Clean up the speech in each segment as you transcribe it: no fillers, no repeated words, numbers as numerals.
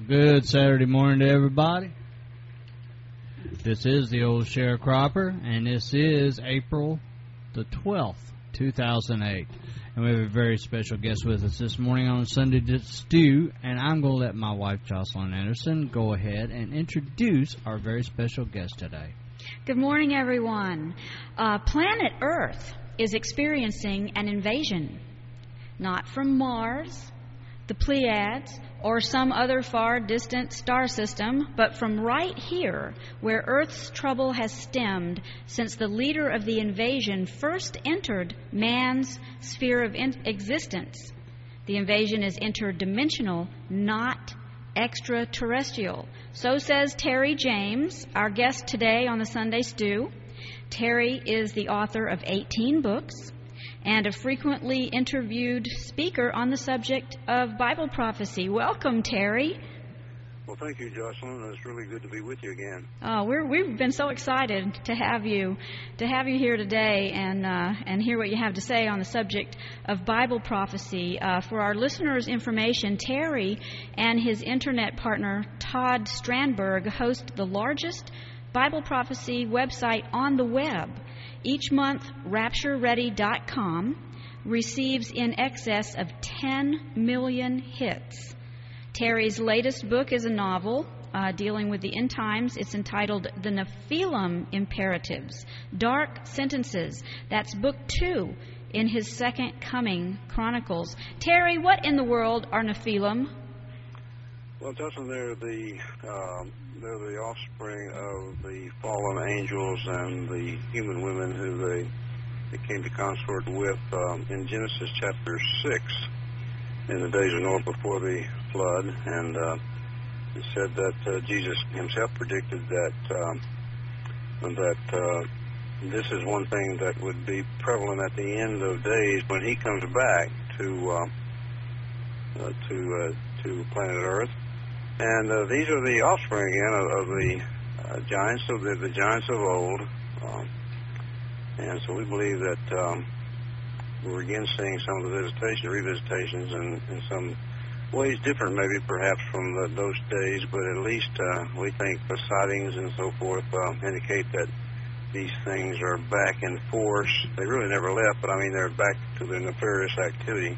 Good Saturday morning to everybody. This is the old sharecropper, and this is April the 12th, 2008. And we have a very special guest with us this morning on Sunday Stew, and I'm going to let my wife, Jocelyn Anderson, go ahead and introduce our very special guest today. Good morning, everyone. Planet Earth is experiencing an invasion, not from Mars, the Pleiades, or some other far distant star system, but from right here, where Earth's trouble has stemmed since the leader of the invasion first entered man's sphere of existence. The invasion is interdimensional, not extraterrestrial. So says Terry James, our guest today on the Sunday Stew. Terry is the author of 18 books and a frequently interviewed speaker on the subject of Bible prophecy. Welcome, Terry. Well, thank you, Jocelyn. It's really good to be with you again. Oh, we've been so excited to have you here today and hear what you have to say on the subject of Bible prophecy. For our listeners' information, Terry and his internet partner Todd Strandberg host the largest Bible prophecy website on the web. Each month, RaptureReady.com receives in excess of 10 million hits. Terry's latest book is a novel dealing with the end times. It's entitled The Nephilim Imperatives, Dark Sentences. That's book 2 in his Second Coming Chronicles. Terry, what in the world are Nephilim? Well, Jocelyn, they're the offspring of the fallen angels and the human women who they came to consort with in Genesis chapter 6 in the days of Noah before the flood. And it said that Jesus himself predicted that this is one thing that would be prevalent at the end of days when he comes back to planet Earth. And these are the offspring again of the giants of the giants of old, and so we believe that we're again seeing some of the revisitations, and in some ways different, maybe perhaps from those days, but at least we think the sightings and so forth indicate that these things are back in force. They really never left, but I mean they're back to their nefarious activity.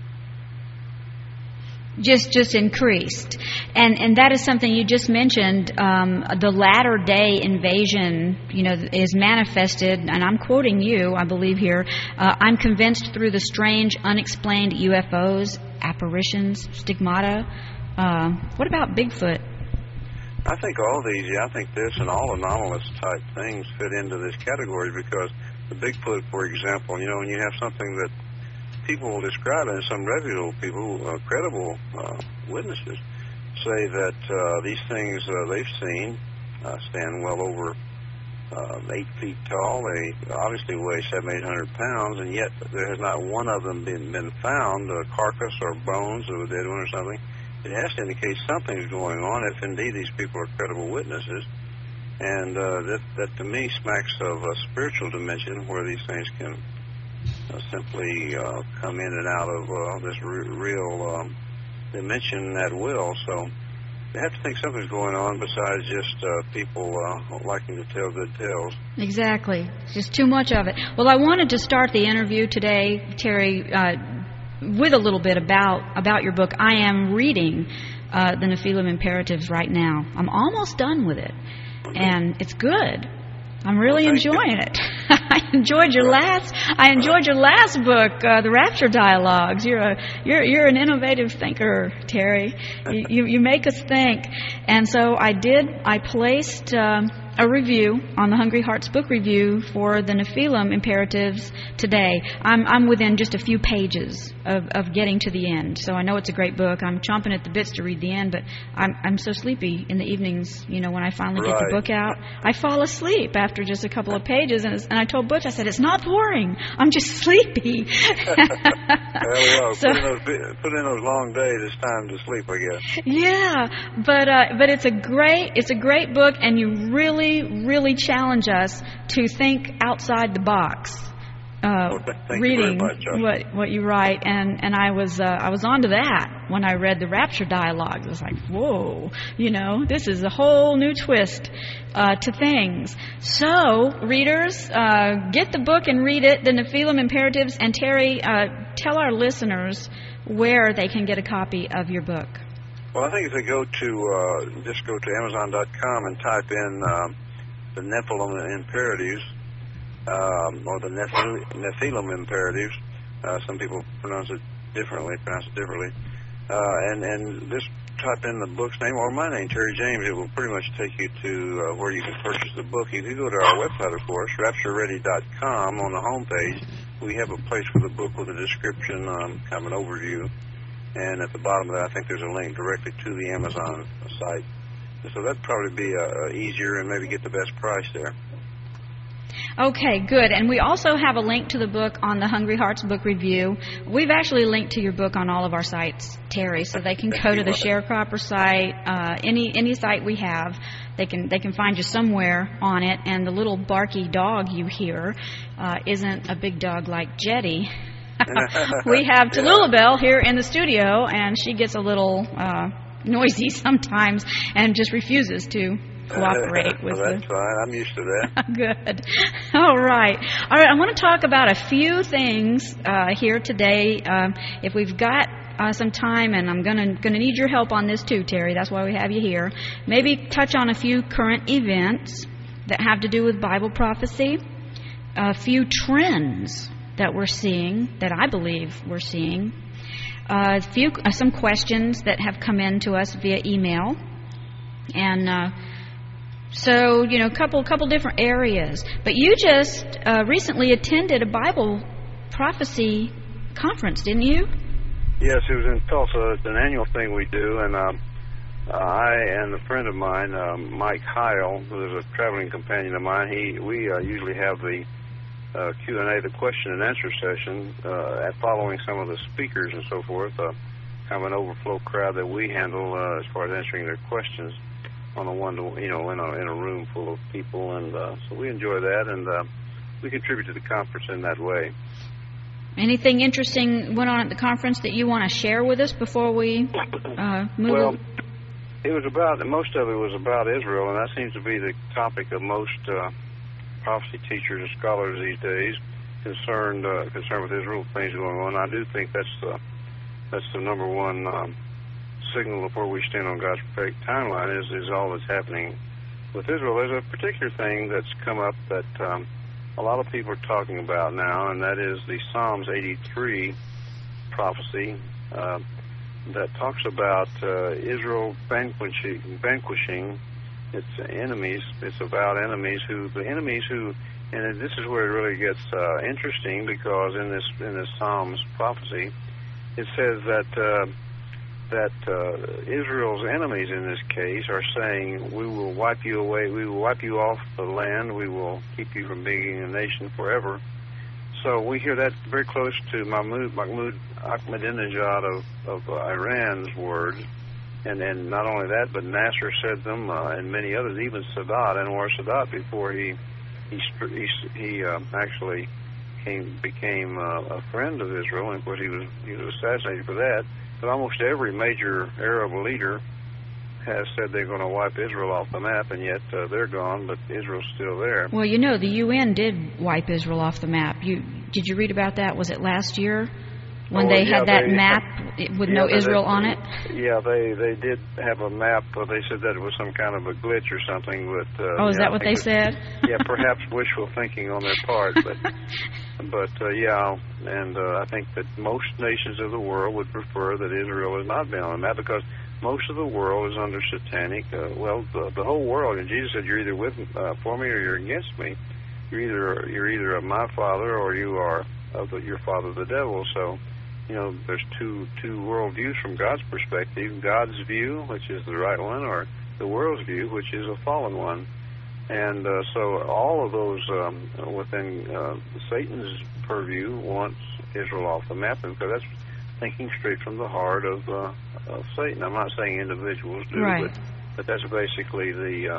Just increased. And that is something you just mentioned. The latter-day invasion, is manifested, and I'm quoting you, I believe here, I'm convinced through the strange, unexplained UFOs, apparitions, stigmata. What about Bigfoot? I think all these, I think this and all anomalous type things fit into this category, because the Bigfoot, for example, when you have something that people will describe it, and some reputable people, credible witnesses, say that these things they've seen stand well over 8 feet tall. They obviously weigh 700-800 pounds, and yet there has not one of them been found, a carcass or bones of a dead one or something. It has to indicate something's going on if indeed these people are credible witnesses. And that to me smacks of a spiritual dimension where these things can simply come in and out of this real dimension at will. So they have to think something's going on besides just people liking to tell good tales. Exactly. Just too much of it. Well, I wanted to start the interview today, Terry, with a little bit about your book. I am reading the Nephilim Imperatives right now. I'm almost done with it, and it's good. I'm really enjoying it. I enjoyed your last book, The Rapture Dialogues. You're an innovative thinker, Terry. You make us think. And so I placed a review on the Hungry Hearts Book Review for the Nephilim Imperatives today. I'm within just a few pages of getting to the end, so I know it's a great book. I'm chomping at the bits to read the end, but I'm so sleepy in the evenings. When I finally get the book out, I fall asleep after just a couple of pages. And I told Butch, I said, it's not boring. I'm just sleepy. Well, so, put in those long days. It's time to sleep, I guess. Yeah, but it's a great book, and you really challenge us to think outside the box. reading what you write, and I was onto that when I read the Rapture dialogues. I was like, whoa, this is a whole new twist to things. So, readers, get the book and read it, The Nephilim Imperatives. And Terry, tell our listeners where they can get a copy of your book. Well, I think if they go to just go to Amazon.com and type in the Nephilim Imperatives, or the Nephilim Imperatives. Some people pronounce it differently, and just type in the book's name or my name, Terry James. It will pretty much take you to where you can purchase the book. If you go to our website, of course, RaptureReady.com, on the homepage, we have a place for the book with a description, kind of an overview, and at the bottom of that, I think there's a link directly to the Amazon site. So that'd probably be easier and maybe get the best price there. Okay, good. And we also have a link to the book on the Hungry Hearts Book Review. We've actually linked to your book on all of our sites, Terry, so they can go to the Sharecropper site, any site we have. They can find you somewhere on it. And the little barky dog you hear isn't a big dog like Jetty. We have Tallulah Bell here in the studio, and she gets a little noisy sometimes and just refuses to cooperate with that's fine. I'm used to that. Good. All right. I want to talk about a few things here today. If we've got some time, and I'm gonna need your help on this too, Terry. That's why we have you here. Maybe touch on a few current events that have to do with Bible prophecy, a few trends that we're seeing, that I believe we're seeing, some questions that have come in to us via email, and so, a couple different areas. But you just recently attended a Bible prophecy conference, didn't you? Yes, it was in Tulsa. It's an annual thing we do, and I and a friend of mine, Mike Heil, who is a traveling companion of mine, we usually have the Q&A, the question and answer session, following some of the speakers and so forth, kind of an overflow crowd that we handle as far as answering their questions on a one-to, in a room full of people, and so we enjoy that, and we contribute to the conference in that way. Anything interesting went on at the conference that you want to share with us before we move? Well, most of it was about Israel, and that seems to be the topic of most prophecy teachers and scholars these days, concerned with Israel, things going on. I do think that's the number one signal of where we stand on God's prophetic timeline is all that's happening with Israel. There's a particular thing that's come up that a lot of people are talking about now, and that is the Psalms 83 prophecy that talks about Israel vanquishing its enemies. It's about enemies who, and this is where it really gets interesting, because in this Psalms prophecy, it says that Israel's enemies in this case are saying, we will wipe you away, we will wipe you off the land, we will keep you from being a nation forever. So we hear that very close to Mahmoud Ahmadinejad of Iran's words, and not only that, but Nasser said them, and many others, even Sadat, Anwar Sadat, before he actually became a friend of Israel, and of course he was assassinated for that. But almost every major Arab leader has said they're going to wipe Israel off the map, and yet they're gone, but Israel's still there. Well, the UN did wipe Israel off the map. Did you read about that? Was it last year when they had that map with no Israel on it? Yeah, they did have a map. They said that it was some kind of a glitch or something. But is that what they said? Yeah, perhaps wishful thinking on their part, but. Yeah, and I think that most nations of the world would prefer that Israel has not been on the map, because most of the world is under satanic. The whole world. And Jesus said, "You're either for me or you're against me. You're either of my father or you are of your father, the devil." So, there's two world views from God's perspective: God's view, which is the right one, or the world's view, which is a fallen one. And so all of those within Satan's purview wants Israel off the map, because that's thinking straight from the heart of Satan. I'm not saying individuals do, right. but that's basically the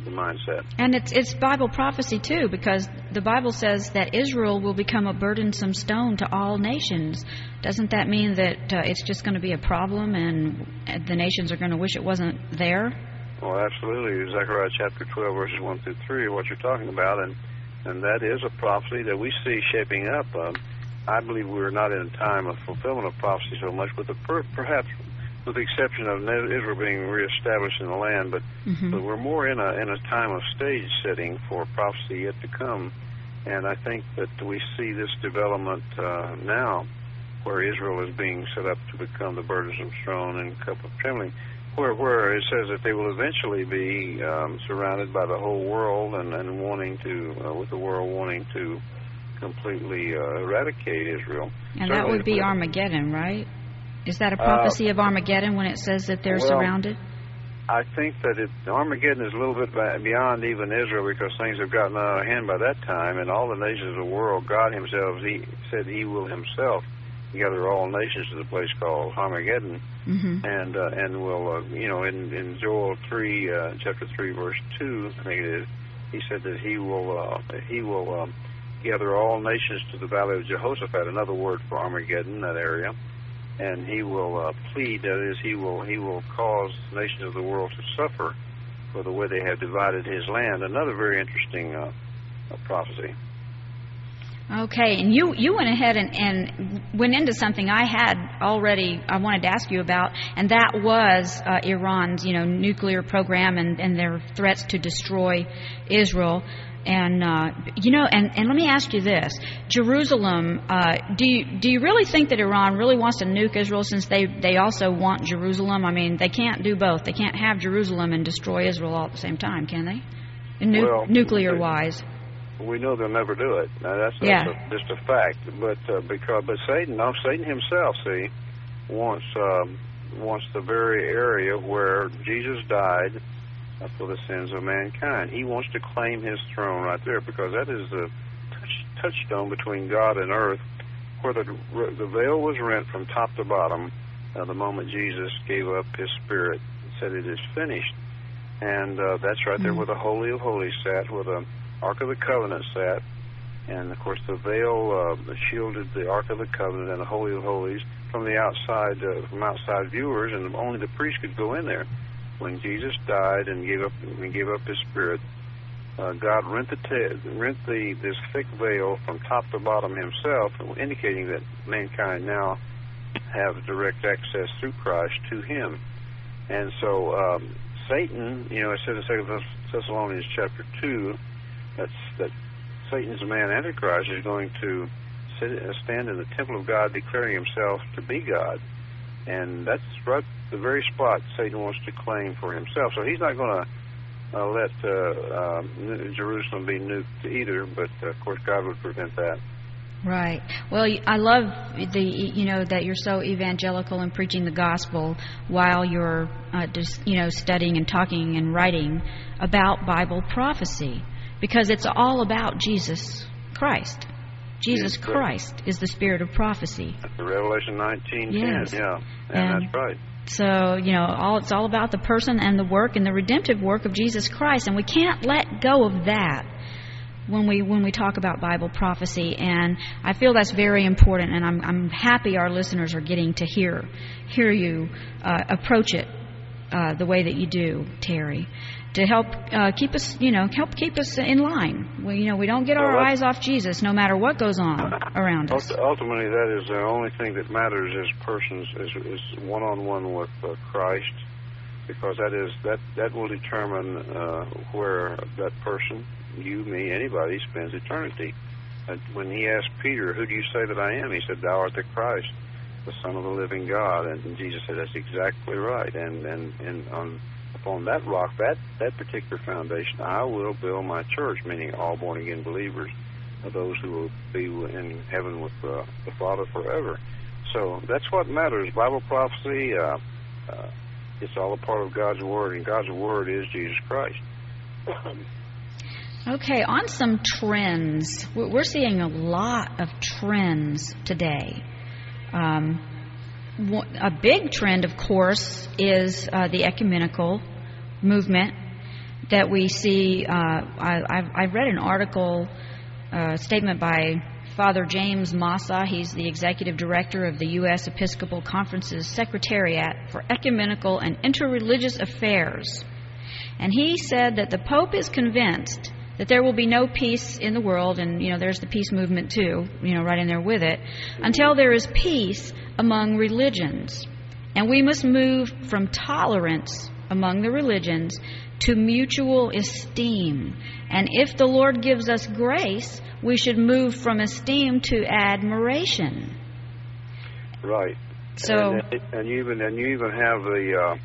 the mindset. And it's Bible prophecy, too, because the Bible says that Israel will become a burdensome stone to all nations. Doesn't that mean that it's just going to be a problem and the nations are going to wish it wasn't there? Well, absolutely. Zechariah chapter 12, verses 1 through 3 are what you're talking about, and that is a prophecy that we see shaping up. I believe we're not in a time of fulfillment of prophecy so much, but perhaps with the exception of Israel being reestablished in the land, but we're more in a time of stage setting for prophecy yet to come. And I think that we see this development now, where Israel is being set up to become the burdensome stone and cup of trembling, where it says that they will eventually be surrounded by the whole world and wanting to, with the world wanting to completely eradicate Israel. And that would be Armageddon, right? Is that a prophecy of Armageddon when it says that they're surrounded? I think that Armageddon is a little bit beyond even Israel, because things have gotten out of hand by that time, and all the nations of the world, God himself, he said he will himself gather all nations to the place called Armageddon, and will, in Joel 3, chapter 3, verse 2, I think it is, he said that he will gather all nations to the valley of Jehoshaphat, another word for Armageddon, that area. And he will plead, that is, he will cause the nations of the world to suffer for the way they have divided his land. Another very interesting prophecy. Okay, and you went ahead and went into something I wanted to ask you about, and that was Iran's, nuclear program and their threats to destroy Israel. And and let me ask you this: Jerusalem. Do you really think that Iran really wants to nuke Israel, since they also want Jerusalem? I mean, they can't do both. They can't have Jerusalem and destroy Israel all at the same time, can they? Nuclear wise. We know they'll never do it. Now, that's just a fact. But Satan himself, wants the very area where Jesus died for the sins of mankind. He wants to claim his throne right there, because that is the touchstone between God and earth, where the veil was rent from top to bottom the moment Jesus gave up his spirit and said it is finished. And that's right there where the Holy of Holies sat, where the Ark of the Covenant sat. And, of course, the veil shielded the Ark of the Covenant and the Holy of Holies from the outside, from outside viewers, and only the priest could go in there. When Jesus died and gave up his spirit, God rent this thick veil from top to bottom himself, indicating that mankind now have direct access through Christ to him. And so Satan, it says in 2 Thessalonians chapter 2, that Satan's man Antichrist is going to stand in the temple of God, declaring himself to be God. And that's right the very spot Satan wants to claim for himself. So he's not going to let Jerusalem be nuked either, but of course God would prevent that. Right. Well, I love that you're so evangelical and preaching the gospel while you're studying and talking and writing about Bible prophecy, because it's all about Jesus Christ. Jesus Christ is the spirit of prophecy. That's the Revelation 19:10. Yes. Yeah, and that's right. So, it's all about the person and the work and the redemptive work of Jesus Christ, and we can't let go of that when we talk about Bible prophecy. And I feel that's very important, and I'm happy our listeners are getting to hear you approach it the way that you do, Terry, to help keep us in line. We don't get our eyes off Jesus, no matter what goes on around us. Ultimately, that is the only thing that matters as persons is one-on-one with Christ, because that will determine where that person, you, me, anybody, spends eternity. When he asked Peter, "Who do you say that I am?" he said, "Thou art the Christ, the Son of the living God." And Jesus said, "That's exactly right." And upon that rock, that particular foundation, I will build my church, meaning all born-again believers, those who will be in heaven with the Father forever. So that's what matters. Bible prophecy, it's all a part of God's Word, and God's Word is Jesus Christ. Okay, on some trends. We're seeing a lot of trends today. A big trend, of course, is the ecumenical movement. that we see. I read an article, statement by Father James Massa. He's the executive director of the U.S. Episcopal Conference's Secretariat for Ecumenical and Interreligious Affairs. And he said that the Pope is convinced that there will be no peace in the world, and, there's the peace movement too, right in there with it, until there is peace among religions. And we must move from tolerance among the religions to mutual esteem. And if the Lord gives us grace, we should move from esteem to admiration. Right. So, and you even have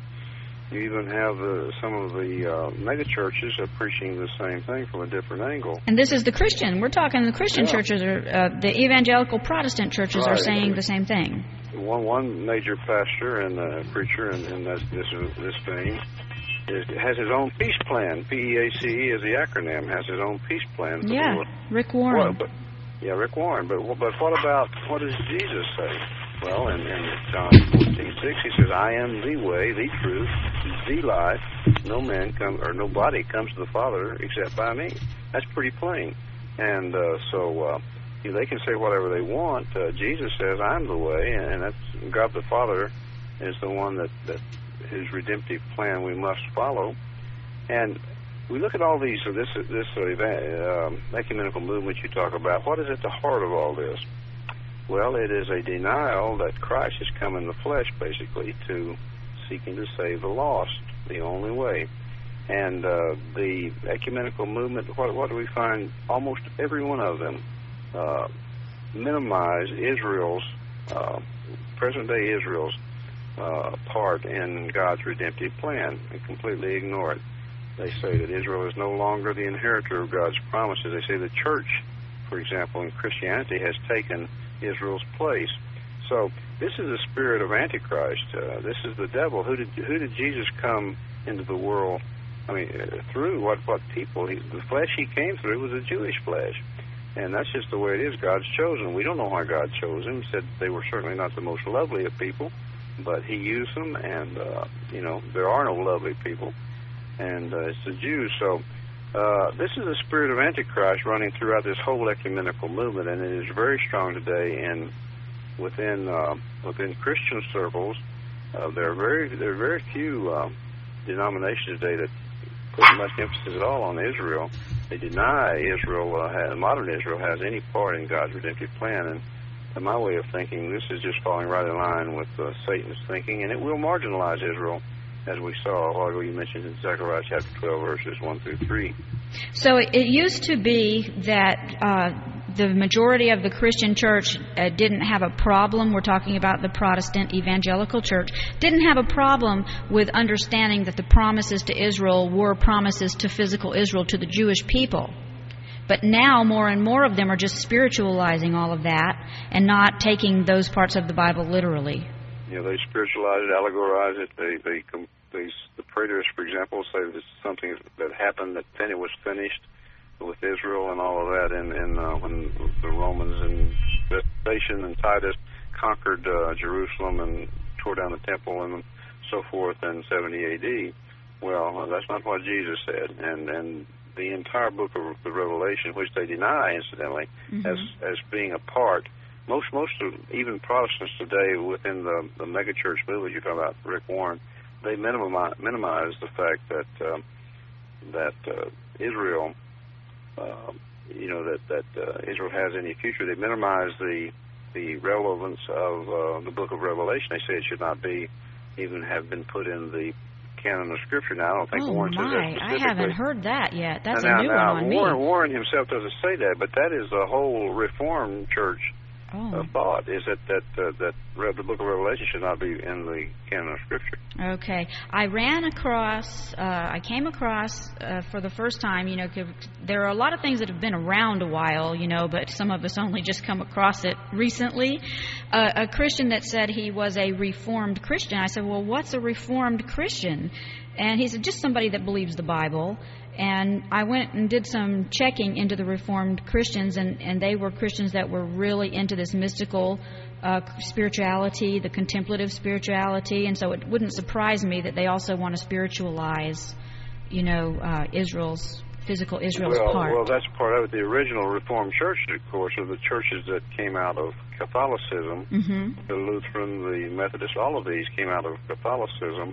some of the mega churches are preaching the same thing from a different angle. And this is the Christian. We're talking the Christian churches, or the evangelical Protestant churches are saying the same thing. One major pastor and preacher in this vein has his own peace plan. PEACE is the acronym. Has his own peace plan. Rick Warren. Rick Warren. But what does Jesus say? Well, in John 14:6, he says, "I am the way, the truth, the life. Nobody comes to the Father except by me." That's pretty plain. And so they can say whatever they want. Jesus says, "I'm the way," and that's God the Father is the one that His redemptive plan we must follow. And we look at all these. So this ecumenical movement you talk about. What is at the heart of all this? Well, it is a denial that Christ has come in the flesh, basically, to seeking to save the lost, the only way. And the ecumenical movement, what do we find? Almost every one of them minimize Israel's, present-day Israel's part in God's redemptive plan and completely ignore it. They say that Israel is no longer the inheritor of God's promises. They say the church, for example, in Christianity, has taken Israel's place. So this is the spirit of Antichrist. This is the devil. Who did Jesus come into the world? Through what people? The flesh he came through was a Jewish flesh, and that's just the way it is. God's chosen. We don't know why God chose them. He said they were certainly not the most lovely of people, but He used them, and there are no lovely people, and it's the Jews. So. This is the spirit of Antichrist running throughout this whole ecumenical movement, and it is very strong today. And within Christian circles, there are very few denominations today that put much emphasis at all on Israel. They deny modern Israel has any part in God's redemptive plan. And in my way of thinking, this is just falling right in line with Satan's thinking, and it will marginalize Israel. As we saw a while ago, you mentioned in Zechariah chapter 12, verses 1 through 3. So it used to be that the majority of the Christian church didn't have a problem. We're talking about the Protestant evangelical church. Didn't have a problem with understanding that the promises to Israel were promises to physical Israel, to the Jewish people. But now more and more of them are just spiritualizing all of that and not taking those parts of the Bible literally. They spiritualize it, allegorize it. The preterists, for example, say that it's something that happened, that then it was finished with Israel and all of that, and when the Romans and Vespasian and Titus conquered Jerusalem and tore down the temple and so forth in 70 A.D. Well, that's not what Jesus said, and the entire book of the Revelation, which they deny, incidentally, as being a part. Most of even Protestants today within the megachurch movement, you're talking about Rick Warren, they minimize the fact that Israel, that Israel has any future. They minimize the relevance of the book of Revelation. They say it should not even have been put in the canon of Scripture. Now, I don't think Warren says that specifically. I haven't heard that yet. That's a new one on me. Warren himself doesn't say that, but that is the whole Reformed church thought, is that the book of Revelation should not be in the canon of Scripture. Okay. I came across for the first time, there are a lot of things that have been around a while, but some of us only just come across it recently. A Christian that said he was a Reformed Christian. I said, well, what's a Reformed Christian? And he said, just somebody that believes the Bible. And I went and did some checking into the Reformed Christians, and they were Christians that were really into this mystical spirituality, the contemplative spirituality, and so it wouldn't surprise me that they also want to spiritualize, Israel's part. Well, that's part of it. The original Reformed Church, of course, are the churches that came out of Catholicism. Mm-hmm. The Lutheran, the Methodist, all of these came out of Catholicism,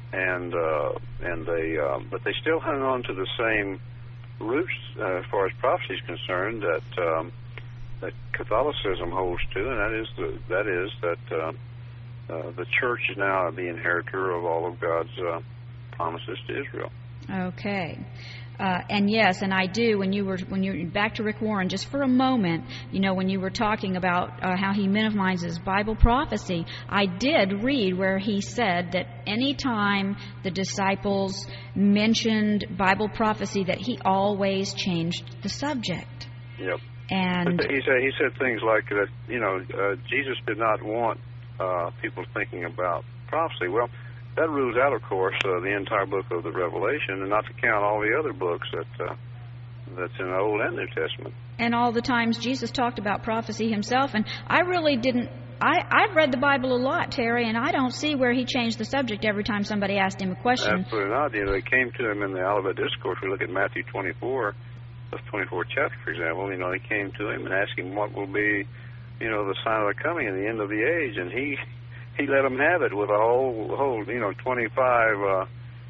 but they still hung on to the same roots as far as prophecy is concerned that Catholicism holds to, and that is that the church is now the inheritor of all of God's promises to Israel. Okay. And yes, and I do. When you're back to Rick Warren, just for a moment, when you were talking about how he minimizes Bible prophecy, I did read where he said that any time the disciples mentioned Bible prophecy, that he always changed the subject. Yep. And he said things like that. Jesus did not want people thinking about prophecy. Well, that rules out, of course, the entire book of the Revelation, and not to count all the other books that's in the Old and New Testament. And all the times Jesus talked about prophecy himself, and I really didn't. I've read the Bible a lot, Terry, and I don't see where he changed the subject every time somebody asked him a question. Absolutely not. They came to him in the Olivet Discourse. We look at Matthew 24, the 24th chapter, for example. They came to him and asked him what will be, the sign of the coming and the end of the age, and he let them have it with a whole 25,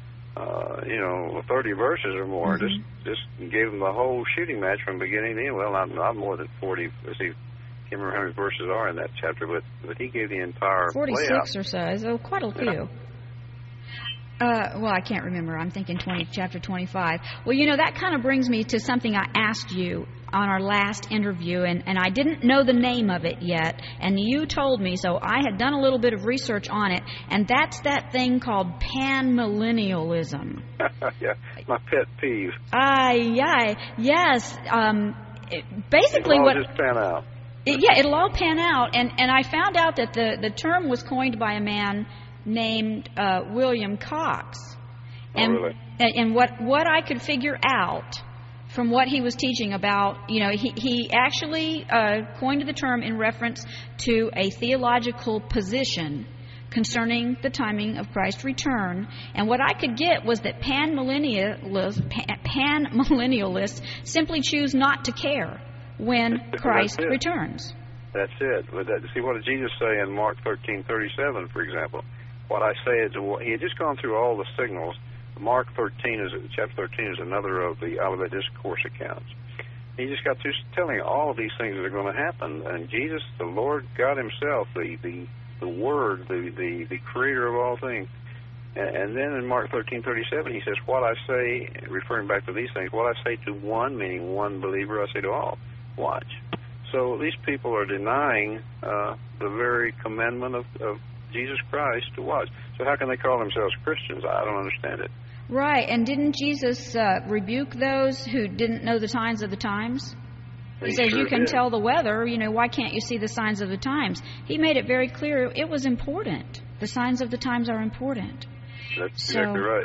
30 verses or more. Mm-hmm. Just gave them the whole shooting match from beginning to end. Well, not more than 40. Let's see, I can't remember how many verses are in that chapter, but he gave the entire 46 layout. Or so. So quite a few. Yeah. Well, I can't remember. I'm thinking chapter 25. Well, that kind of brings me to something I asked you on our last interview, and I didn't know the name of it yet, and you told me, so I had done a little bit of research on it, and that's that thing called panmillennialism. Yeah, my pet peeve. Yes. Basically, it'll all just pan out. It'll all pan out, and I found out that the term was coined by a man named William Cox. And, really? And what I could figure out from what he was teaching about, he actually coined the term in reference to a theological position concerning the timing of Christ's return. And what I could get was that panmillennialists simply choose not to care when Christ returns. That's it. See, what did Jesus say in Mark 13:37, for example? What I say is, he had just gone through all the signals. Chapter 13 is another of the Olivet Discourse accounts. He just got through telling all of these things that are going to happen. And Jesus, the Lord God himself, the Word, the Creator of all things. And then in Mark 13:37, he says, what I say, referring back to these things, what I say to one, meaning one believer, I say to all, watch. So these people are denying the very commandment of Jesus Christ to watch. So how can they call themselves Christians? I don't understand it. Right, and didn't Jesus rebuke those who didn't know the signs of the times? He says, you can tell the weather, why can't you see the signs of the times? He made it very clear it was important. The signs of the times are important. That's exactly right.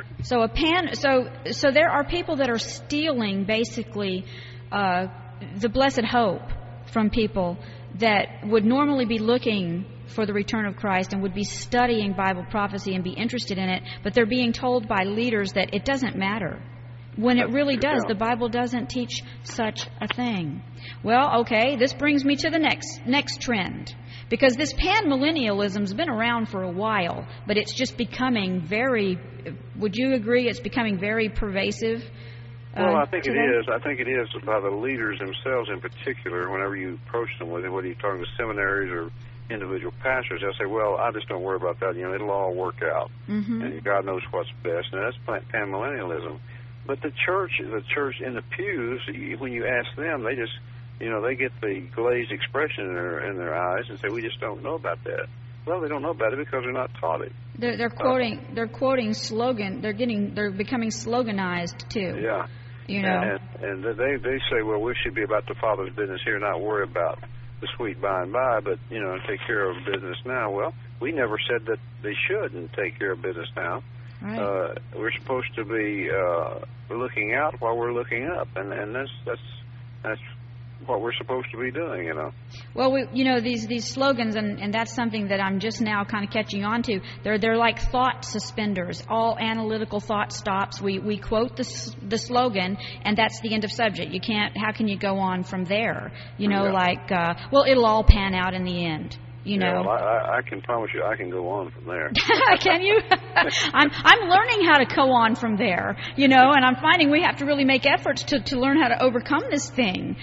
So there are people that are stealing, basically, the blessed hope from people that would normally be looking for the return of Christ and would be studying Bible prophecy and be interested in it, but they're being told by leaders that it doesn't matter. When it really does. The Bible doesn't teach such a thing. Well, okay, this brings me to the next trend. Because this panmillennialism's been around for a while, but it's just becoming would you agree it's becoming very pervasive? Well, I think it is. I think it is by the leaders themselves in particular. Whenever you approach them with it, whether you're talking to seminaries or individual pastors, they'll say, well, I just don't worry about that. It'll all work out. Mm-hmm. And God knows what's best. And that's panmillennialism. But the church in the pews, when you ask them, they just, they get the glazed expression in their eyes and say, we just don't know about that. Well, they don't know about it because they're not taught it. They're quoting slogan. They're becoming sloganized too. Yeah. And they say, well, we should be about the Father's business here, not worry about the sweet by and by, but take care of business now. Well, we never said that they shouldn't take care of business now. Right. We're supposed to be looking out while we're looking up, and that's what we're supposed to be doing, you know. Well, these slogans, and that's something that I'm just now kind of catching on to. They're like thought suspenders, all analytical thought stops. We quote the slogan, and that's the end of subject. You can't. How can you go on from there? Well, it'll all pan out in the end. Yeah, well, I can promise you I can go on from there. Can you? I'm learning how to go on from there, and I'm finding we have to really make efforts to learn how to overcome this thing,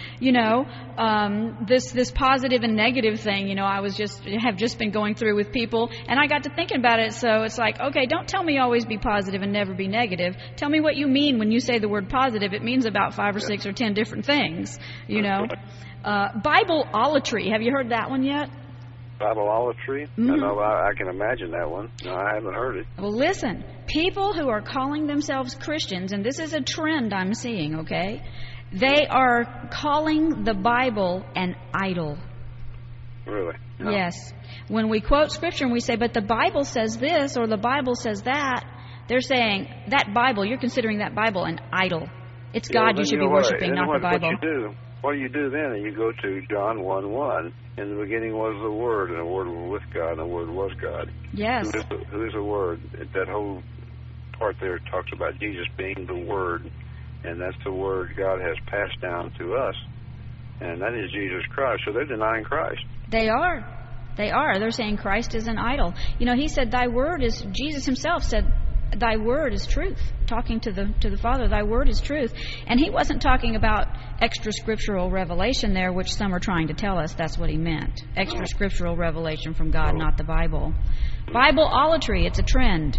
this positive and negative thing, I have just been going through with people, and I got to thinking about it, so it's like, okay, don't tell me always be positive and never be negative. Tell me what you mean when you say the word positive. It means about 5 or 6 or 10 different things, Bibleolatry. Have you heard that one yet? Bibleolatry? Mm-hmm. I can imagine that one. No, I haven't heard it. Well, listen, people who are calling themselves Christians, and this is a trend I'm seeing, okay? They are calling the Bible an idol. Really? No. Yes. When we quote Scripture and we say, but the Bible says this or the Bible says that, they're saying, that Bible, you're considering that Bible an idol. It's God you should be worshiping, not the Bible. What do you do then? You go to John 1:1. In the beginning was the Word, and the Word was with God, and the Word was God. Yes. Who is the Word? That whole part there talks about Jesus being the Word, and that's the Word God has passed down to us, and that is Jesus Christ. So they're denying Christ. They are. They're saying Christ is an idol. He said, thy word is, Jesus himself said, thy word is truth. Talking to the Father, thy word is truth. And he wasn't talking about extra scriptural revelation there, which some are trying to tell us that's what he meant. Extra scriptural revelation from God, not the Bible. Bibleolatry, it's a trend.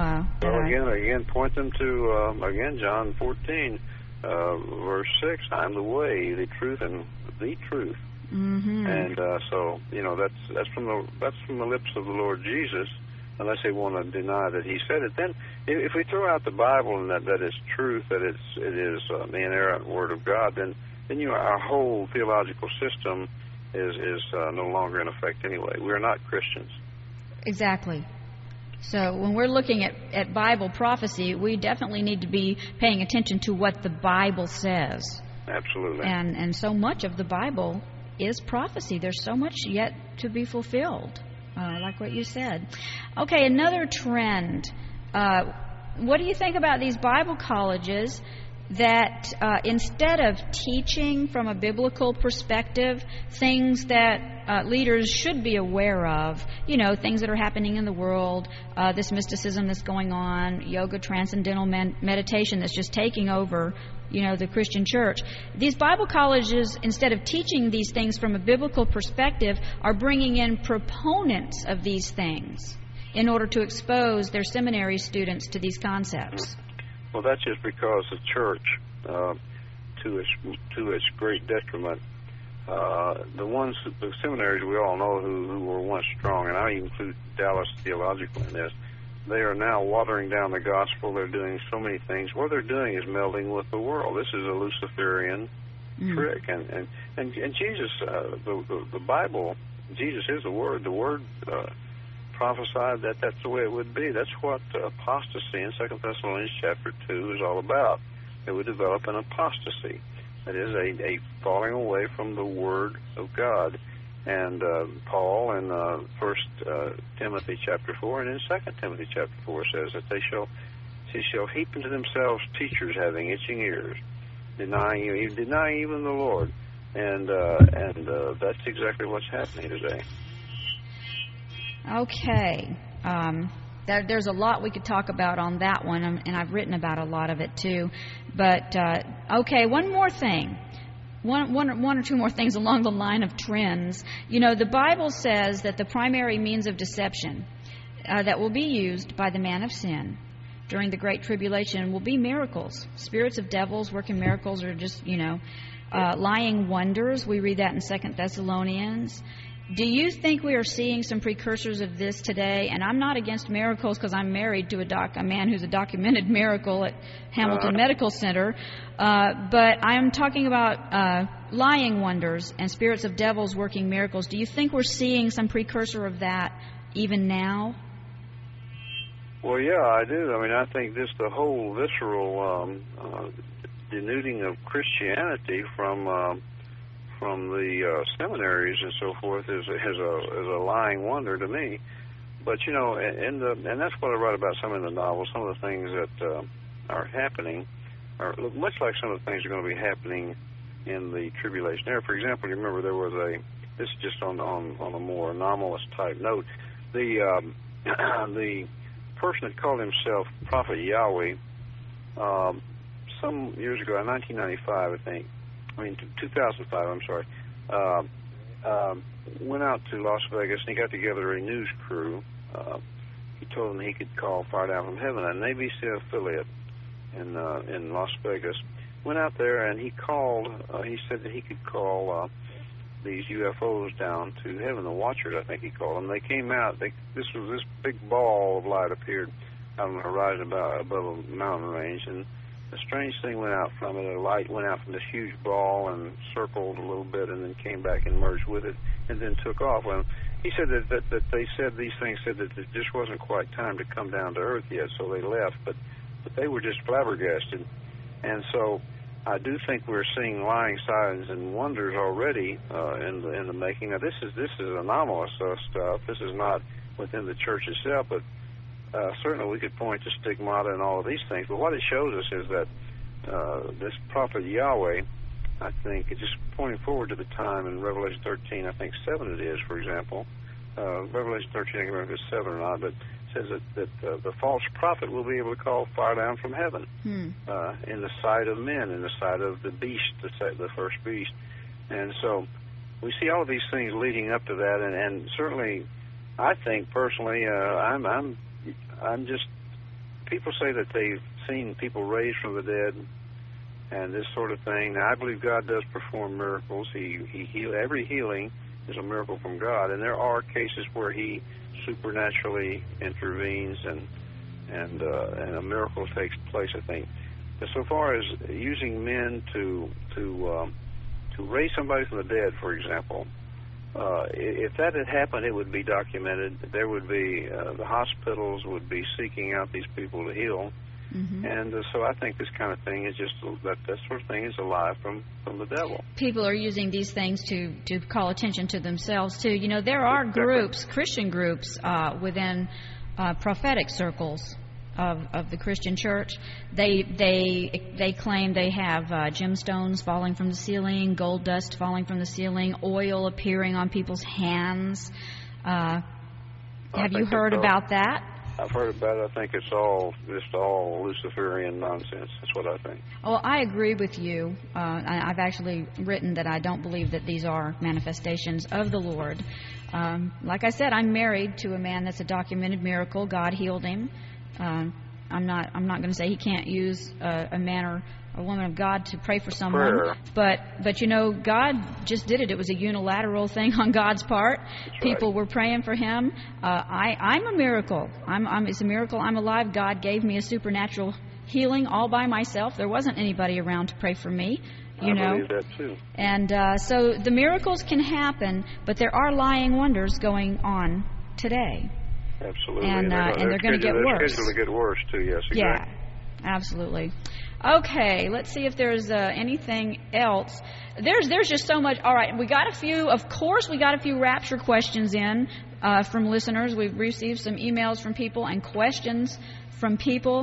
Again, point them to, John 14, verse 6, I am the way, the truth, and the truth. Mm-hmm. And so, that's from the lips of the Lord Jesus. Unless they want to deny that he said it, then if we throw out the Bible and that it's truth, that it is the inerrant Word of God, then our whole theological system is no longer in effect anyway. We are not Christians. Exactly. So when we're looking at Bible prophecy, we definitely need to be paying attention to what the Bible says. Absolutely. And so much of the Bible is prophecy. There's so much yet to be fulfilled. Like what you said. Okay, another trend. What do you think about these Bible colleges that instead of teaching from a biblical perspective things that leaders should be aware of, things that are happening in the world, this mysticism that's going on, yoga, transcendental meditation that's just taking over, the Christian church. These Bible colleges, instead of teaching these things from a biblical perspective, are bringing in proponents of these things in order to expose their seminary students to these concepts. Well, that's just because the church, to its great detriment, the seminaries we all know who were once strong, and I include Dallas Theological in this, they are now watering down the gospel. They're doing so many things. What they're doing is melding with the world. This is a Luciferian trick. And Jesus, the Bible, Jesus is the Word. The Word prophesied that that's the way it would be. That's what apostasy in 2 Thessalonians chapter 2 is all about. It would develop an apostasy. That is a falling away from the Word of God. And Paul in 1 Timothy chapter 4 and in 2 Timothy chapter 4 says that they shall heap into themselves teachers having itching ears, denying even the Lord. And that's exactly what's happening today. Okay. There's a lot we could talk about on that one, and I've written about a lot of it too. But, okay, one more thing. One or two more things along the line of trends. The Bible says that the primary means of deception that will be used by the man of sin during the Great Tribulation will be miracles. Spirits of devils working miracles are just, lying wonders. We read that in 2 Thessalonians. Do you think we are seeing some precursors of this today? And I'm not against miracles because I'm married to a man who's a documented miracle at Hamilton Medical Center. But I am talking about lying wonders and spirits of devils working miracles. Do you think we're seeing some precursor of that even now? Well, yeah, I do. I mean, I think the whole visceral denuding of Christianity from from the seminaries and so forth is a lying wonder to me. But you know, and that's what I write about some of the novels. Some of the things that are happening are much like some of the things that are going to be happening in the tribulation era. For example, you remember there was this is just on a more anomalous type note. The person that called himself Prophet Yahweh some years ago, in 1995, I think. 2005. I'm sorry. Went out to Las Vegas and he got together a news crew. He told them he could call Fire Down from Heaven, an ABC affiliate in Las Vegas. Went out there and he called. He said that he could call these UFOs down to heaven, the Watchers, I think he called them. They came out. This big ball of light appeared out on the horizon above a mountain range, and a strange thing went out from it. A light went out from this huge ball and circled a little bit, and then came back and merged with it, and then took off. Well, he said that they said these things said that it just wasn't quite time to come down to Earth yet, so they left. But they were just flabbergasted, and so I do think we're seeing lying signs and wonders already in the making. Now, this is anomalous stuff. This is not within the church itself, but certainly we could point to stigmata and all of these things. But what it shows us is that this prophet Yahweh, I think, is just pointing forward to the time in Revelation 13, I think 7 it is, for example. Revelation 13, I can't remember if it's 7 or not, but says that the false prophet will be able to call fire down from heaven in the sight of men, in the sight of the beast, the first beast. And so we see all of these things leading up to that, and certainly I think personally I'm just, people say that they've seen people raised from the dead and this sort of thing. Now, I believe God does perform miracles. Every healing is a miracle from God, and there are cases where He supernaturally intervenes and a miracle takes place, I think. But so far as using men to raise somebody from the dead, for example, if that had happened, it would be documented. There would be the hospitals would be seeking out these people to heal, and so I think this kind of thing is just that sort of thing is a lie from the devil. People are using these things to call attention to themselves too. You know, there are groups, Christian groups within prophetic circles of the Christian church. They claim they have gemstones falling from the ceiling, gold dust falling from the ceiling, oil appearing on people's hands. Have you heard about that? I've heard about it. I think it's all Luciferian nonsense. That's what I think. Well, I agree with you. I've actually written that I don't believe that these are manifestations of the Lord. Like I said, I'm married to a man that's a documented miracle. God healed him. I'm not going to say he can't use a man or a woman of God to pray for someone. Prayer. But you know, God just did it. It was a unilateral thing on God's part. That's People right. were praying for him. I'm a miracle. It's a miracle I'm alive. God gave me a supernatural healing all by myself. There wasn't anybody around to pray for me. You know? I believe that too. And so the miracles can happen, but there are lying wonders going on today. Absolutely. And they're going to get worse. They're scheduled to get worse, too, yes, exactly. Yeah, absolutely. Okay, let's see if there's anything else. There's just so much. All right, we got a few rapture questions in from listeners. We've received some emails from people and questions from people.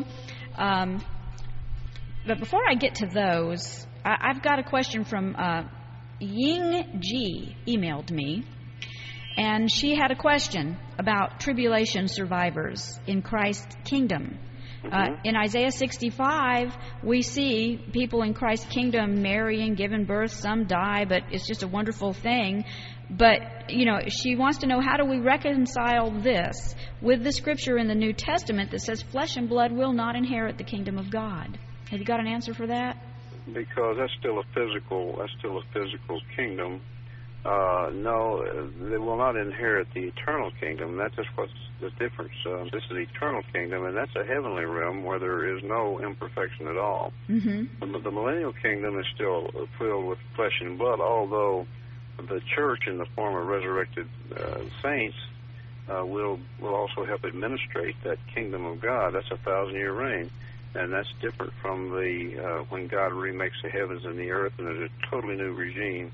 But before I get to those, I've got a question from Ying Ji emailed me. And she had a question about tribulation survivors in Christ's kingdom. In Isaiah 65, we see people in Christ's kingdom marrying, giving birth. Some die, but it's just a wonderful thing. But, you know, she wants to know, how do we reconcile this with the scripture in the New Testament that says flesh and blood will not inherit the kingdom of God? Have you got an answer for that? Because that's still a physical kingdom. No, they will not inherit the eternal kingdom. That's just what's the difference. This is the eternal kingdom, and that's a heavenly realm where there is no imperfection at all. The millennial kingdom is still filled with flesh and blood, although the church, in the form of resurrected saints, will also help administrate that kingdom of God. That's a 1,000-year reign, and that's different from the when God remakes the heavens and the earth, and there's a totally new regime.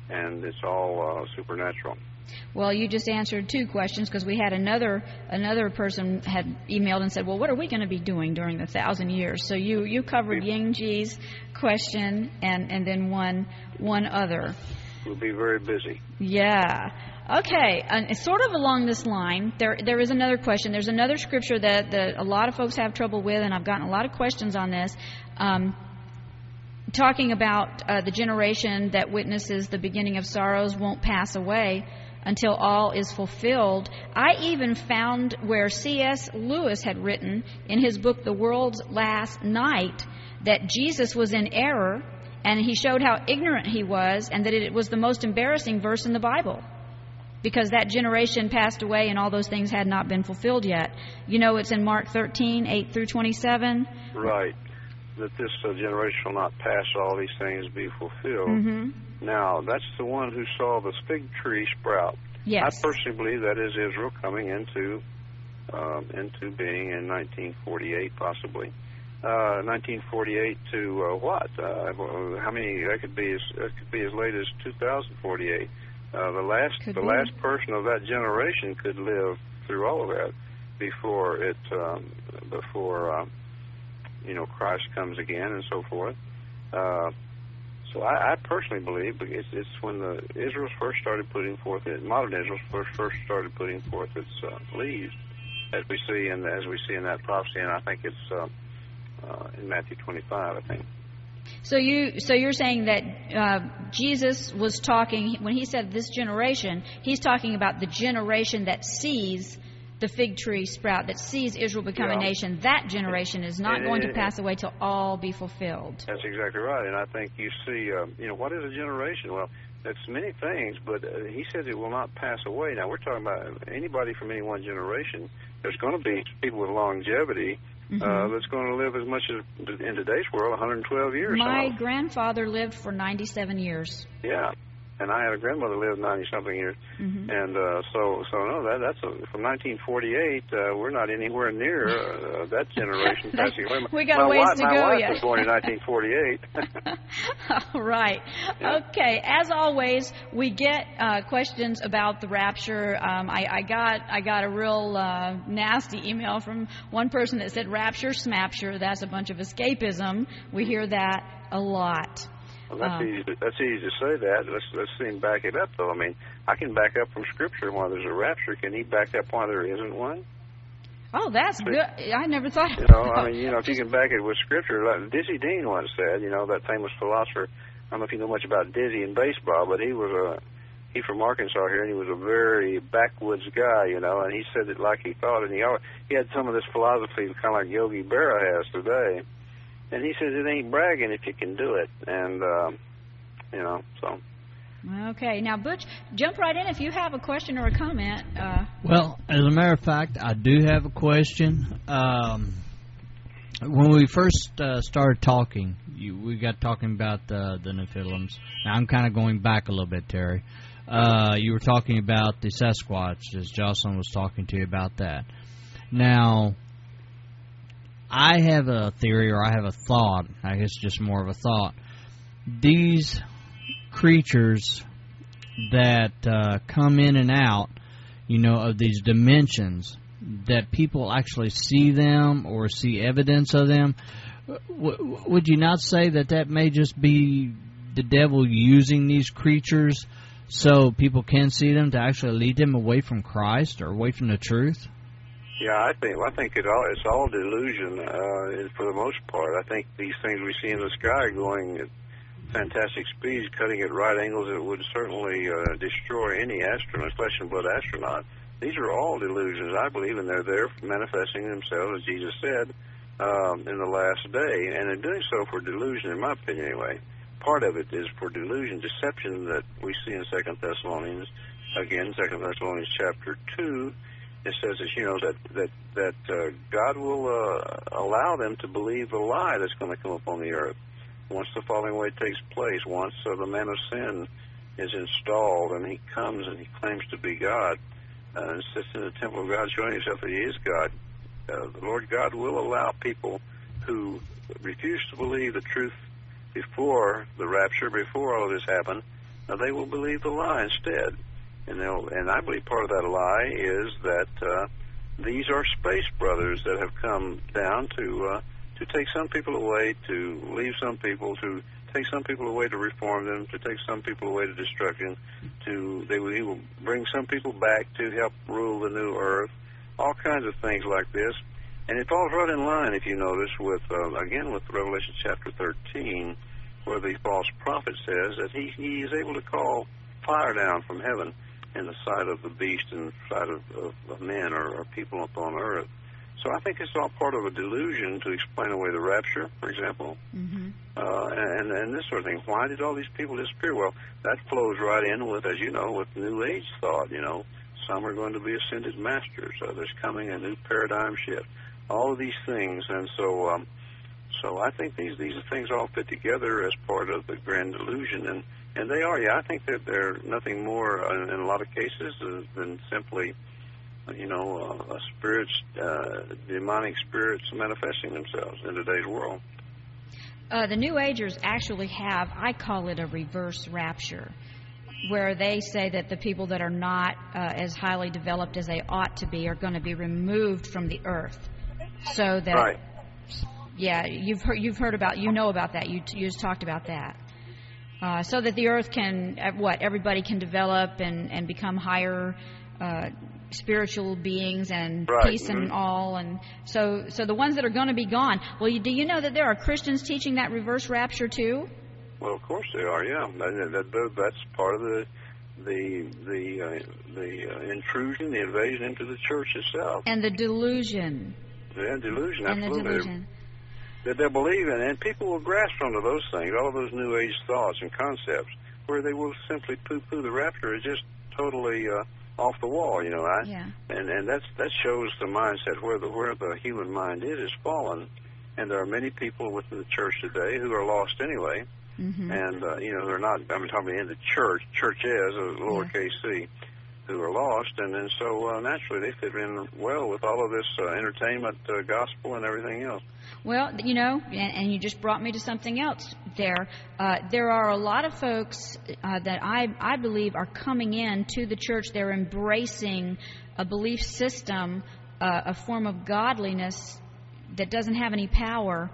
and it's all supernatural. Well, you just answered two questions, because we had another person had emailed and said, well, what are we going to be doing during the 1,000 years? So you covered Ying-Ji's question and then one other. We'll be very busy. Yeah. Okay. And sort of along this line, there is another question. There's another scripture that a lot of folks have trouble with, and I've gotten a lot of questions on this. Talking about the generation that witnesses the beginning of sorrows won't pass away until all is fulfilled. I even found where C.S. Lewis had written in his book, The World's Last Night, that Jesus was in error, and he showed how ignorant he was, and that it was the most embarrassing verse in the Bible, because that generation passed away and all those things had not been fulfilled yet. You know, it's in Mark 13, 8 through 27. Right. That this generation shall not pass, all these things be fulfilled. Mm-hmm. Now, that's the one who saw the fig tree sprout. Yes. I personally believe that is Israel coming into being in 1948, possibly. 1948 to what? How many? That could be as late as 2048. The last person of that generation could live through all of that before Christ comes again and so forth. So I personally believe it's when Israel first started putting forth modern Israel first started putting forth its leaves, as we see in that prophecy, and I think it's in Matthew 25, I think. So you're saying that Jesus was talking, when he said this generation, he's talking about the generation that sees the fig tree sprout, that sees Israel become a nation. That generation is not going to pass away till all be fulfilled. That's exactly right. And I think you see, what is a generation? Well, that's many things, but he says it will not pass away. Now, we're talking about anybody from any one generation. There's going to be people with longevity that's going to live as much as, in today's world, 112 years. My grandfather lived for 97 years. Yeah. And I had a grandmother who lived 90-something years. Mm-hmm. And so that's from 1948, we're not anywhere near that generation passing away. We got a ways to go yet. My wife was born in 1948. All right. Yeah. Okay. As always, we get questions about the rapture. I got a real nasty email from one person that said, rapture, smapture, that's a bunch of escapism. We hear that a lot. Well, that's easy to say that. Let's see him back it up, though. I mean, I can back up from Scripture why there's a rapture. Can he back up why there isn't one? Oh, that's good. I never thought of that. If you can back it with Scripture, like Dizzy Dean once said, that famous philosopher. I don't know if you know much about Dizzy in baseball, but he's from Arkansas here, and he was a very backwoods guy, and he said it like he thought, and he had some of this philosophy kind of like Yogi Berra has today. And he says it ain't bragging if you can do it. And, so. Okay. Now, Butch, jump right in if you have a question or a comment. Well, as a matter of fact, I do have a question. When we first started talking, we got talking about the Nephilims. Now, I'm kind of going back a little bit, Terry. You were talking about the Sasquatch, as Jocelyn was talking to you about that. Now, I have a theory, or I have a thought, I guess just more of a thought. These creatures that come in and out, of these dimensions, that people actually see them or see evidence of them, would you not say that may just be the devil using these creatures so people can see them to actually lead them away from Christ or away from the truth? Yeah, I think it's all delusion for the most part. I think these things we see in the sky going at fantastic speeds, cutting at right angles, it would certainly destroy any astronaut, flesh and blood astronaut. These are all delusions, I believe, and they're there manifesting themselves, as Jesus said, in the last day, and in doing so for delusion, in my opinion anyway. Part of it is for delusion, deception that we see in 2 Thessalonians, again, 2 Thessalonians chapter 2. It says that God will allow them to believe the lie that's going to come upon the earth once the falling away takes place, once the man of sin is installed and he comes and he claims to be God and sits in the temple of God showing himself that he is God. The Lord God will allow people who refuse to believe the truth before the rapture, before all of this happened, they will believe the lie instead. And I believe part of that lie is that these are space brothers that have come down to take some people away, to leave some people, to take some people away to reform them, to take some people away to destruction. He will bring some people back to help rule the new earth. All kinds of things like this. And it falls right in line, if you notice, with Revelation chapter 13, where the false prophet says that he is able to call fire down from heaven in the sight of the beast and the sight of men or people upon earth. So I think it's all part of a delusion to explain away the rapture, for example, and this sort of thing. Why did all these people disappear? Well, that flows right in with, as you know, with New Age thought. Some are going to be ascended masters. There's coming a new paradigm shift. All of these things, and so I think these things all fit together as part of the grand delusion, and they are. Yeah, I think that they're nothing more in a lot of cases than simply, demonic spirits manifesting themselves in today's world. The New Agers actually have, I call it a reverse rapture, where they say that the people that are not as highly developed as they ought to be are going to be removed from the earth, so that. Right. Yeah, you've heard about, about that. You just talked about that. So that the earth can, everybody can develop and become higher spiritual beings and peace and all. And so the ones that are going to be gone. Well, do you know that there are Christians teaching that reverse rapture too? Well, of course they are. Yeah, that's part of the intrusion, the invasion into the church itself, and the delusion. Yeah, delusion. And absolutely. The delusion. That they'll believe in, and people will grasp onto those things, all of those New Age thoughts and concepts, where they will simply poo-poo the rapture as just totally off the wall, Yeah. And that shows the mindset where the human mind is fallen, and there are many people within the church today who are lost anyway, and they're not. I'm talking in the church, churches, lowercase c, who are lost, and so naturally they fit in well with all of this entertainment, gospel, and everything else. Well, and you just brought me to something else there. There are a lot of folks that I believe are coming in to the church. They're embracing a belief system, a form of godliness that doesn't have any power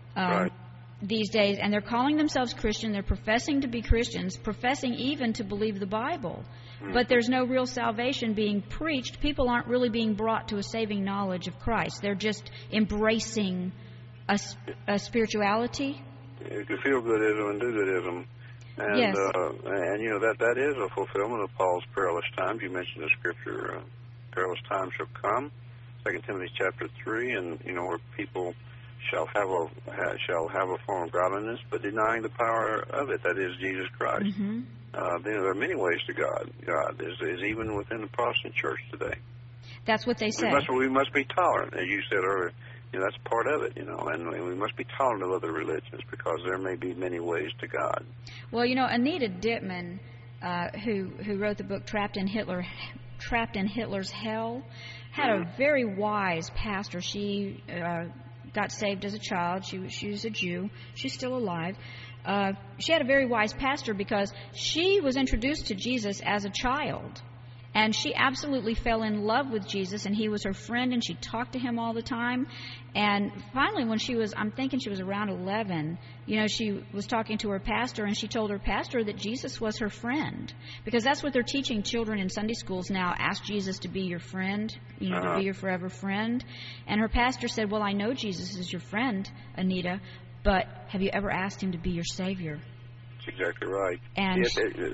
these days. And they're calling themselves Christian. They're professing to be Christians, professing even to believe the Bible. But there's no real salvation being preached. People aren't really being brought to a saving knowledge of Christ. They're just embracing a spirituality. You can feel goodism and do goodism. And, yes. That is a fulfillment of Paul's perilous times. You mentioned the scripture, perilous times shall come, 2 Timothy chapter 3, and, where people shall have a form of godliness, but denying the power of it, that is Jesus Christ. Mm-hmm. There are many ways to God. God is even within the Protestant church today. That's what they say. We must be tolerant, as you said earlier. That's part of it, and we must be tolerant of other religions because there may be many ways to God. Well, Anita Dittman, who wrote the book Trapped in Hitler's Hell, had a very wise pastor. She got saved as a child. She was a Jew. She's still alive. She had a very wise pastor because she was introduced to Jesus as a child. And she absolutely fell in love with Jesus, and he was her friend, and she talked to him all the time. And finally, when I'm thinking she was around 11, she was talking to her pastor, and she told her pastor that Jesus was her friend. Because that's what they're teaching children in Sunday schools now. Ask Jesus to be your friend, to be your forever friend. And her pastor said, well, I know Jesus is your friend, Anita, but have you ever asked him to be your Savior? That's exactly right. And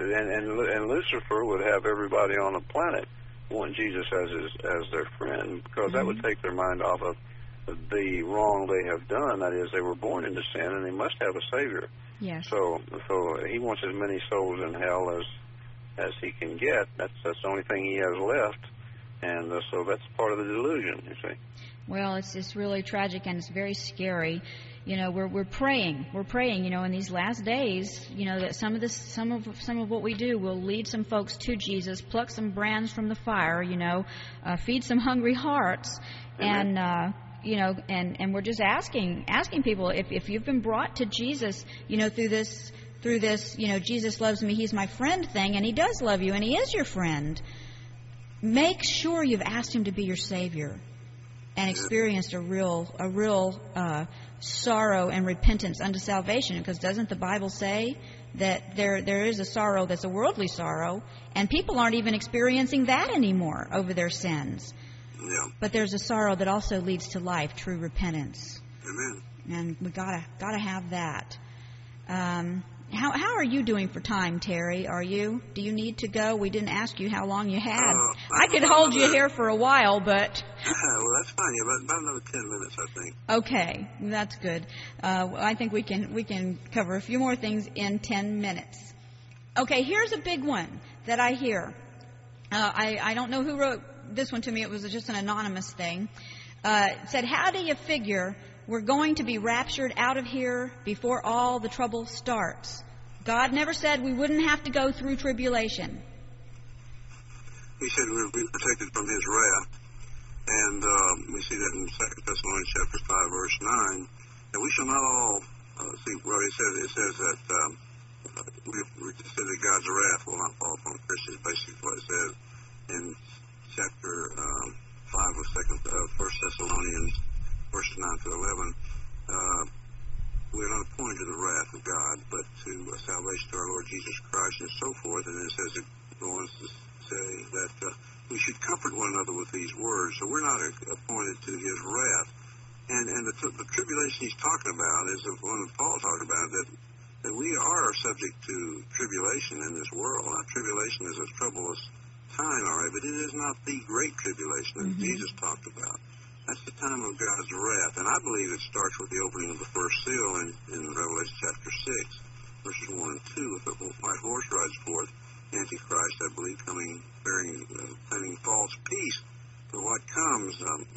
Lucifer would have everybody on the planet want Jesus as their friend, because that would take their mind off of the wrong they have done. That is, they were born into sin, and they must have a Savior. Yes. So he wants as many souls in hell as he can get. That's the only thing he has left, and so that's part of the delusion. You see. Well, it's really tragic, and it's very scary. We're praying, in these last days, that some of what we do will lead some folks to Jesus, pluck some brands from the fire, feed some hungry hearts. Amen. And we're just asking people if you've been brought to Jesus, through this, Jesus loves me, He's my friend thing, and He does love you, and He is your friend, make sure you've asked Him to be your Savior and experienced a real sorrow and repentance unto salvation. Because doesn't the Bible say that there is a sorrow that's a worldly sorrow, and people aren't even experiencing that anymore over their sins? Yeah. But there's a sorrow that also leads to life, true repentance. Amen. And we gotta have that. How are you doing for time, Terry? Do you need to go? We didn't ask you how long you had. I could hold you here for a while, but well, that's fine. Yeah, about another 10 minutes, I think. Okay, that's good. I think we can cover a few more things in 10 minutes. Okay, here's a big one that I hear. I don't know who wrote this one to me. It was just an anonymous thing. It said, "How do you figure we're going to be raptured out of here before all the trouble starts? God never said we wouldn't have to go through tribulation." He said we'll be protected from His wrath. And we see that in 2 Thessalonians chapter 5, verse 9. And we shall not all see where it says that we said that God's wrath will not fall upon Christians. Basically, what it says in chapter 5 of 1 Thessalonians, verses 9 to 11. We're not appointed to the wrath of God, but to salvation to our Lord Jesus Christ, and so forth. And it says, it goes to say that we should comfort one another with these words. So we're not appointed to His wrath. And the tribulation he's talking about is the one that Paul talked about, that we are subject to tribulation in this world. Now, tribulation is a troublous time, all right, but it is not the great tribulation that Jesus talked about. That's the time of God's wrath. And I believe it starts with the opening of the first seal in Revelation chapter 6, verses 1 and 2, with the white horse rides forth, Antichrist, I believe, coming, planning false peace. But what comes,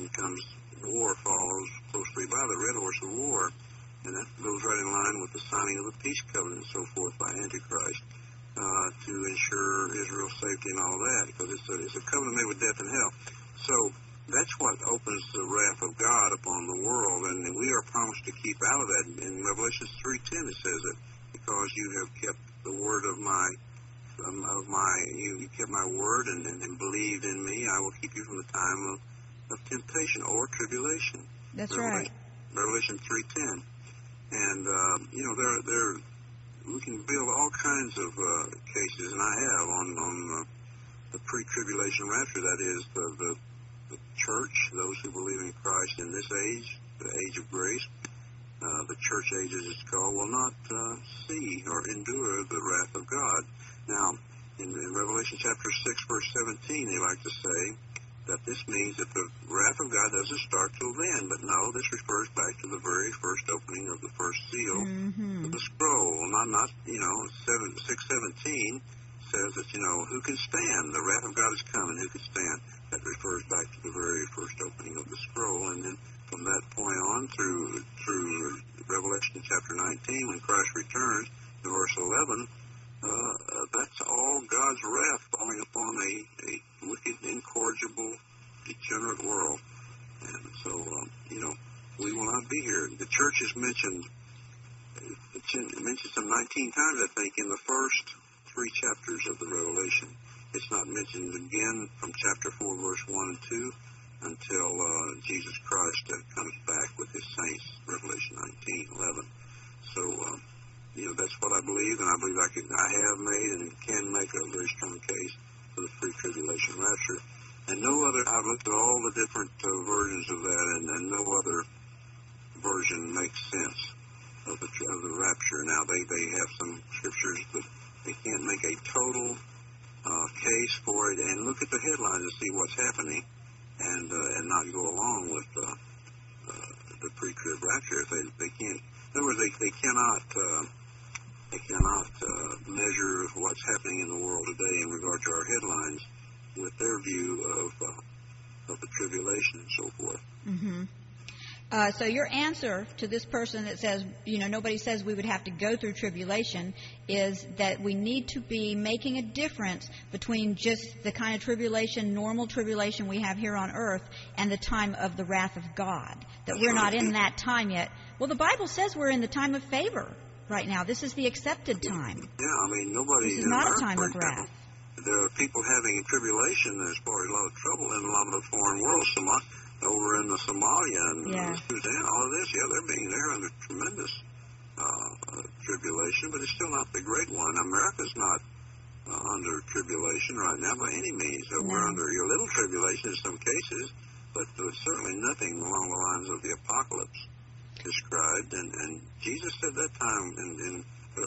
war follows closely by the red horse of war, and that goes right in line with the signing of the peace covenant and so forth by Antichrist to ensure Israel's safety and all that, because it's a covenant made with death and hell. So that's what opens the wrath of God upon the world, and we are promised to keep out of that. In Revelation 3:10 it says that because you have kept the word of you kept my word and believed in me, I will keep you from the time of temptation or tribulation. That's right. Revelation 3:10. And we can build all kinds of cases, and I have on the pre-tribulation rapture. That is the church, those who believe in Christ in this age, the age of grace, the church age as it's called, will not see or endure the wrath of God. Now, in Revelation chapter 6, verse 17, they like to say that this means that the wrath of God doesn't start till then. But no, this refers back to the very first opening of the first seal of the scroll. Not 6:17 says that, who can stand? The wrath of God is coming. Who can stand? That refers back to the very first opening of the scroll. And then from that point on through Revelation chapter 19, when Christ returns, in verse 11, that's all God's wrath falling upon a wicked, incorrigible, degenerate world. And so, we will not be here. The church is mentioned. It mentions some 19 times, I think, in the first 3 chapters of the Revelation. It's not mentioned again from chapter 4, verse 1 and 2, until Jesus Christ comes back with His saints, Revelation 19:11. So, that's what I believe, and I believe I have made and can make a very strong case for the pre-tribulation rapture. And no other, I've looked at all the different versions of that, and no other version makes sense of the rapture. Now, they have some scriptures, but they can't make a total case for it, and look at the headlines to see what's happening, and not go along with the pre-trib rapture. If they can't, in other words, they cannot measure what's happening in the world today in regard to our headlines with their view of the tribulation and so forth. Mm-hmm. So your answer to this person that says, nobody says we would have to go through tribulation, is that we need to be making a difference between just the kind of tribulation, normal tribulation we have here on earth, and the time of the wrath of God. That we're not in that time yet. Well, the Bible says we're in the time of favor. right now. This is the accepted time. Yeah, I mean, nobody... This is not a America, time for of example, wrath. there are people having tribulation as far as a lot of trouble in a lot of the foreign world, over in the Somalia and Sudan, all of this, they're under tremendous tribulation, but it's still not the great one. America's not under tribulation right now by any means. We're under a little tribulation in some cases, but certainly nothing along the lines of the apocalypse described. And Jesus said that time in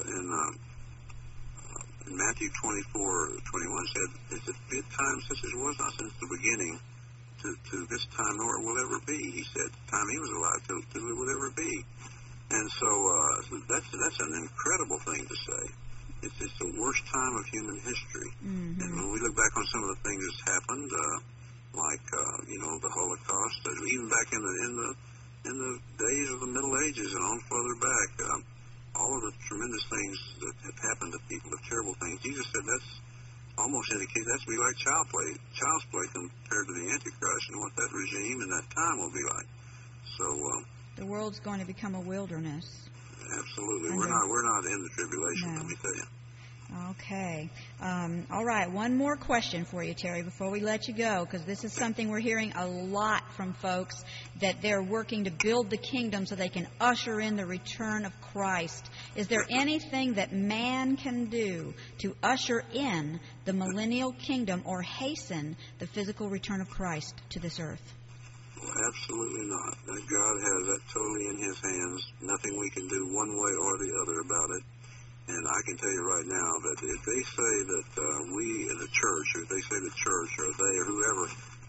Matthew 24:21 said, "It's a time such as was not since the beginning to this time, nor it will ever be." He said, the time he was alive till it will ever be. And so that's an incredible thing to say. It's the worst time of human history. Mm-hmm. And when we look back on some of the things that's happened, like the Holocaust, even back in the days of the Middle Ages and on further back, all of the tremendous things that have happened to people, the terrible things. Jesus said that's almost indicates that's be like child's play compared to the Antichrist and what that regime and that time will be like. So the world's going to become a wilderness. Absolutely. We're not in the tribulation, let me tell you. Okay. All right. One more question for you, Terry, before we let you go, because this is something we're hearing a lot from folks, that they're working to build the kingdom so they can usher in the return of Christ. Is there anything that man can do to usher in the millennial kingdom or hasten the physical return of Christ to this earth? Well, absolutely not. God has that totally in His hands. Nothing we can do one way or the other about it. And I can tell you right now that if they say that we in the church, or if they say the church, or they, or whoever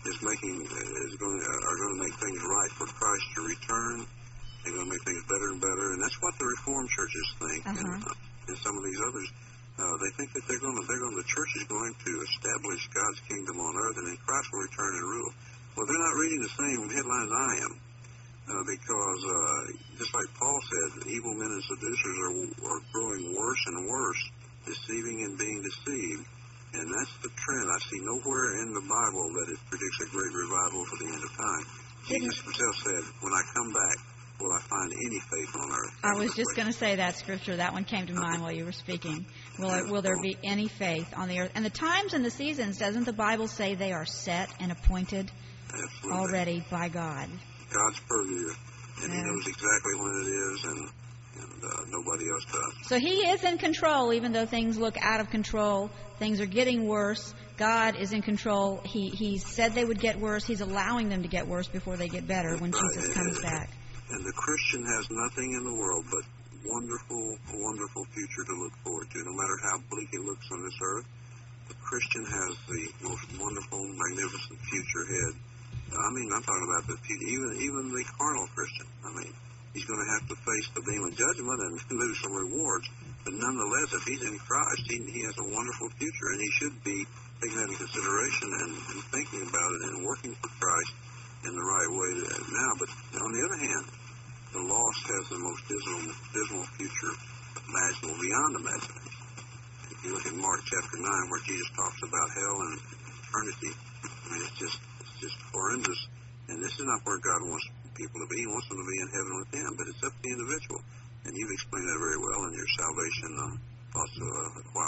are going to make things right for Christ to return, they're going to make things better and better, and that's what the Reformed churches think, and some of these others. They think that the church is going to establish God's kingdom on earth, and then Christ will return and rule. Well, they're not reading the same headlines I am. Because just like Paul said, evil men and seducers are growing worse and worse, deceiving and being deceived. And that's the trend. I see nowhere in the Bible that it predicts a great revival for the end of time. Jesus himself said, when I come back, will I find any faith on earth? I was just going to say that scripture. That one came to mind while you were speaking. Will there be any faith on the earth? And the times and the seasons, doesn't the Bible say they are set and appointed already by God? God's purview, and He knows exactly when it is, and nobody else does. So He is in control, even though things look out of control. Things are getting worse. God is in control. He said they would get worse. He's allowing them to get worse before they get better when Jesus comes back. And the Christian has nothing in the world but wonderful, wonderful future to look forward to. No matter how bleak it looks on this earth, the Christian has the most wonderful, magnificent future ahead. I mean, I'm talking about even the carnal Christian. I mean, he's going to have to face the beam of judgment and lose some rewards. But nonetheless, if he's in Christ, he has a wonderful future, and he should be taking that into consideration and thinking about it and working for Christ in the right way now. But on the other hand, the lost has the most dismal future imaginable, beyond imagination. If you look at Mark chapter 9, where Jesus talks about hell and eternity, I mean, it's just horrendous. And this is not where God wants people to be. He wants them to be in heaven with Him, but it's up to the individual. And you've explained that very well in your salvation thoughts a while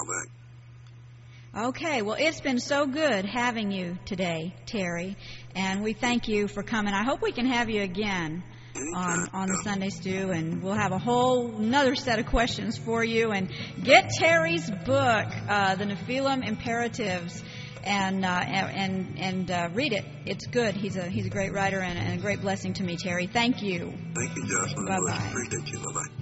back. Okay, well, it's been so good having you today, Terry, and we thank you for coming. I hope we can have you again on the Sunday Stew, and we'll have a whole another set of questions for you. And get Terry's book, The Nephilim Imperatives, and read it. It's good. He's a great writer and a great blessing to me, Terry. Thank you. Thank you, Jocelyn. Bye-bye. Appreciate you. Bye-bye.